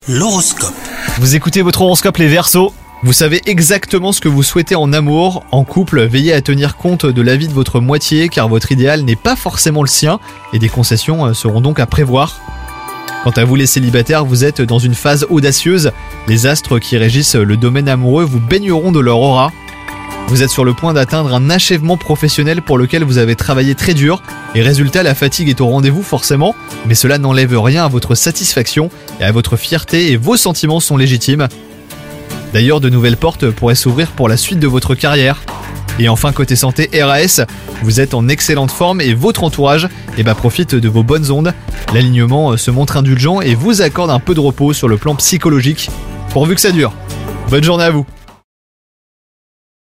L'horoscope. Vous écoutez votre horoscope les Verseaux. Vous savez exactement ce que vous souhaitez en amour. En couple, veillez à tenir compte de l'avis de votre moitié car votre idéal n'est pas forcément le sien et des concessions seront donc à prévoir. Quant à vous les célibataires, vous êtes dans une phase audacieuse. Les astres qui régissent le domaine amoureux vous baigneront de leur aura. Vous êtes sur le point d'atteindre un achèvement professionnel pour lequel vous avez travaillé très dur et résultat, la fatigue est au rendez-vous forcément, mais cela n'enlève rien à votre satisfaction et à votre fierté et vos sentiments sont légitimes. D'ailleurs, de nouvelles portes pourraient s'ouvrir pour la suite de votre carrière. Et enfin, côté santé RAS, vous êtes en excellente forme et votre entourage profite de vos bonnes ondes. L'alignement se montre indulgent et vous accorde un peu de repos sur le plan psychologique. Pourvu que ça dure. Bonne journée à vous.